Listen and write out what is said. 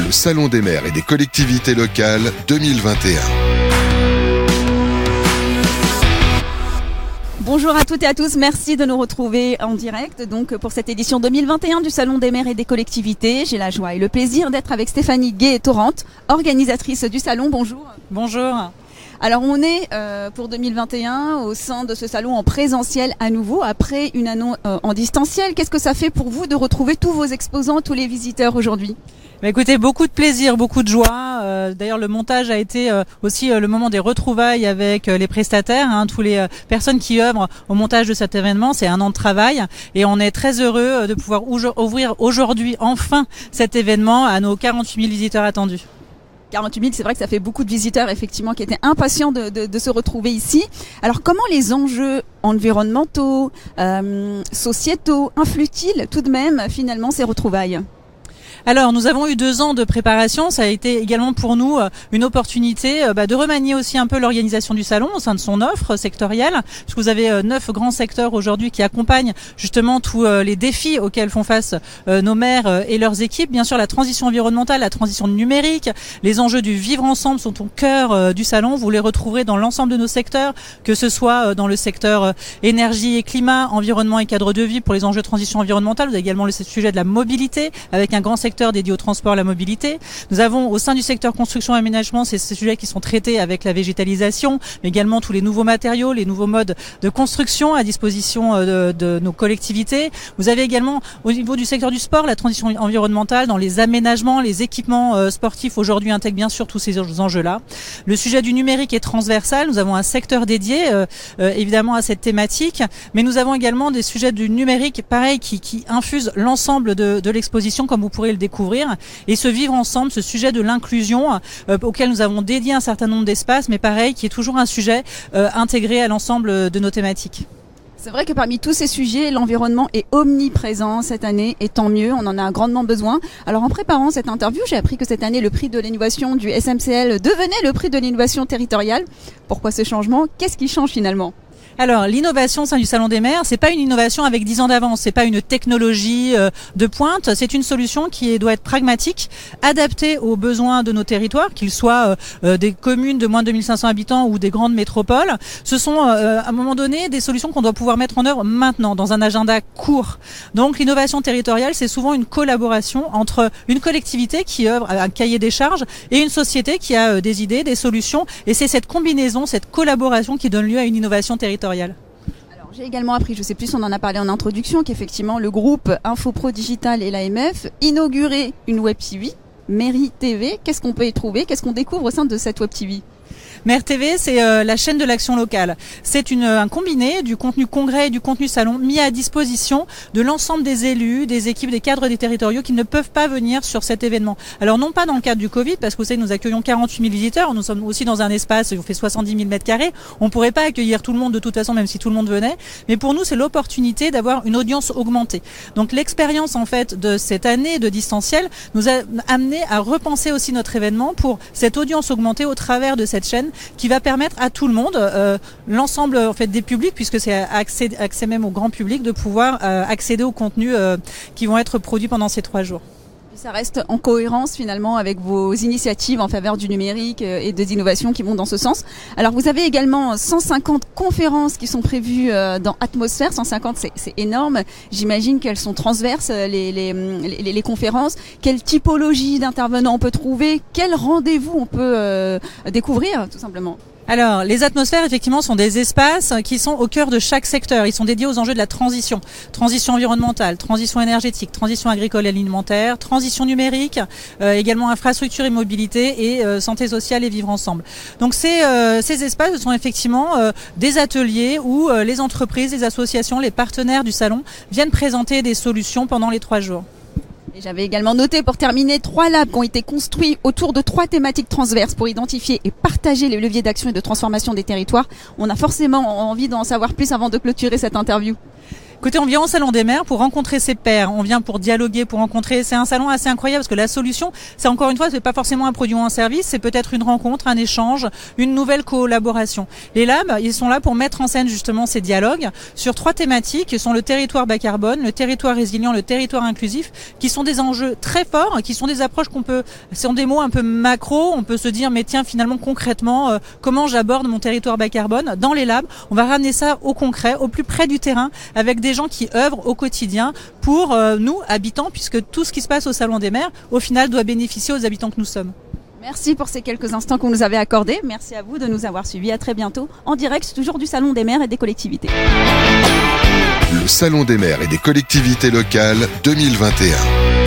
le Salon des maires et des collectivités locales 2021. Bonjour à toutes et à tous, merci de nous retrouver en direct donc pour cette édition 2021 du Salon des maires et des collectivités. J'ai la joie et le plaisir d'être avec Stéphanie Gué-Torrente, organisatrice du salon. Bonjour. Bonjour. Alors on est pour 2021 au sein de ce salon en présentiel à nouveau, après une année en distanciel. Qu'est-ce que ça fait pour vous de retrouver tous vos exposants, tous les visiteurs aujourd'hui ? Écoutez, beaucoup de plaisir, beaucoup de joie. D'ailleurs, le montage a été aussi le moment des retrouvailles avec les prestataires, tous les personnes qui œuvrent au montage de cet événement. C'est un an de travail et on est très heureux de pouvoir ouvrir aujourd'hui enfin cet événement à nos 48 000 visiteurs attendus. 48 000, c'est vrai que ça fait beaucoup de visiteurs effectivement qui étaient impatients de se retrouver ici. Alors comment les enjeux environnementaux, sociétaux influent-ils tout de même finalement ces retrouvailles ? Alors, nous avons eu 2 ans de préparation. Ça a été également pour nous une opportunité de remanier aussi un peu l'organisation du salon au sein de son offre sectorielle. Parce que vous avez 9 grands secteurs aujourd'hui qui accompagnent justement tous les défis auxquels font face nos maires et leurs équipes. Bien sûr, la transition environnementale, la transition numérique, les enjeux du vivre ensemble sont au cœur du salon. Vous les retrouverez dans l'ensemble de nos secteurs, que ce soit dans le secteur énergie et climat, environnement et cadre de vie pour les enjeux de transition environnementale. Vous avez également le sujet de la mobilité avec un grand secteur dédié au transport et à la mobilité. Nous avons au sein du secteur construction et aménagement ces sujets qui sont traités avec la végétalisation, mais également tous les nouveaux matériaux, les nouveaux modes de construction à disposition de nos collectivités. Vous avez également au niveau du secteur du sport la transition environnementale dans les aménagements, les équipements sportifs aujourd'hui intègrent bien sûr tous ces enjeux-là. Le sujet du numérique est transversal. Nous avons un secteur dédié évidemment à cette thématique, mais nous avons également des sujets du numérique pareil qui infusent l'ensemble de l'exposition comme vous pourrez le découvrir, et ce vivre ensemble, ce sujet de l'inclusion auquel nous avons dédié un certain nombre d'espaces, mais pareil, qui est toujours un sujet intégré à l'ensemble de nos thématiques. C'est vrai que parmi tous ces sujets, l'environnement est omniprésent cette année, et tant mieux, on en a grandement besoin. Alors en préparant cette interview, j'ai appris que cette année, le prix de l'innovation du SMCL devenait le prix de l'innovation territoriale. Pourquoi ce changement ? Qu'est-ce qui change finalement ? Alors, l'innovation au sein du Salon des maires, c'est pas une innovation avec 10 ans d'avance, c'est pas une technologie de pointe, c'est une solution qui doit être pragmatique, adaptée aux besoins de nos territoires, qu'ils soient des communes de moins de 2500 habitants ou des grandes métropoles. Ce sont, à un moment donné, des solutions qu'on doit pouvoir mettre en œuvre maintenant, dans un agenda court. Donc, l'innovation territoriale, c'est souvent une collaboration entre une collectivité qui œuvre à un cahier des charges et une société qui a des idées, des solutions, et c'est cette combinaison, cette collaboration qui donne lieu à une innovation territoriale. Alors, j'ai également appris, je sais plus si on en a parlé en introduction, qu'effectivement le groupe Infopro Digital et l'AMF inauguraient une web TV, Mairie TV. Qu'est-ce qu'on peut y trouver ? Qu'est-ce qu'on découvre au sein de cette web TV ? Maire TV, c'est la chaîne de l'action locale. C'est un combiné du contenu congrès et du contenu salon mis à disposition de l'ensemble des élus, des équipes, des cadres des territoriaux qui ne peuvent pas venir sur cet événement. Alors non pas dans le cadre du Covid, parce que vous savez, nous accueillons 48 000 visiteurs, nous sommes aussi dans un espace où on fait 70 000 mètres carrés. On ne pourrait pas accueillir tout le monde de toute façon, même si tout le monde venait. Mais pour nous, c'est l'opportunité d'avoir une audience augmentée. Donc l'expérience en fait de cette année de distanciel nous a amené à repenser aussi notre événement pour cette audience augmentée au travers de cette chaîne qui va permettre à tout le monde, l'ensemble en fait des publics, puisque c'est accès même au grand public, de pouvoir accéder aux contenus qui vont être produits pendant ces 3 jours. Ça reste en cohérence finalement avec vos initiatives en faveur du numérique et des innovations qui vont dans ce sens. Alors vous avez également 150 conférences qui sont prévues dans Atmosphère. 150, c'est énorme. J'imagine qu'elles sont transverses, les conférences. Quelle typologie d'intervenants on peut trouver ? Quel rendez-vous on peut découvrir tout simplement ? Alors, les atmosphères, effectivement, sont des espaces qui sont au cœur de chaque secteur. Ils sont dédiés aux enjeux de la transition. Transition environnementale, transition énergétique, transition agricole et alimentaire, transition numérique, également infrastructure et mobilité et santé sociale et vivre ensemble. Donc, ces espaces sont effectivement des ateliers où les entreprises, les associations, les partenaires du salon viennent présenter des solutions pendant les 3 jours. Et j'avais également noté pour terminer 3 labs qui ont été construits autour de 3 thématiques transverses pour identifier et partager les leviers d'action et de transformation des territoires. On a forcément envie d'en savoir plus avant de clôturer cette interview. Écoutez, on vient au Salon des maires pour rencontrer ses pairs, on vient pour dialoguer, pour rencontrer. C'est un salon assez incroyable parce que la solution, c'est encore une fois, c'est pas forcément un produit ou un service, c'est peut-être une rencontre, un échange, une nouvelle collaboration. Les labs, ils sont là pour mettre en scène justement ces dialogues sur 3 thématiques qui sont le territoire bas carbone, le territoire résilient, le territoire inclusif, qui sont des enjeux très forts, qui sont des approches ce sont des mots un peu macro, on peut se dire mais tiens finalement concrètement, comment j'aborde mon territoire bas carbone dans les labs. On va ramener ça au concret, au plus près du terrain, avec des gens qui œuvrent au quotidien pour nous, habitants, puisque tout ce qui se passe au Salon des maires, au final, doit bénéficier aux habitants que nous sommes. Merci pour ces quelques instants qu'on nous avait accordés. Merci à vous de nous avoir suivis. À très bientôt, en direct, toujours du Salon des maires et des collectivités. Le Salon des maires et des collectivités locales 2021.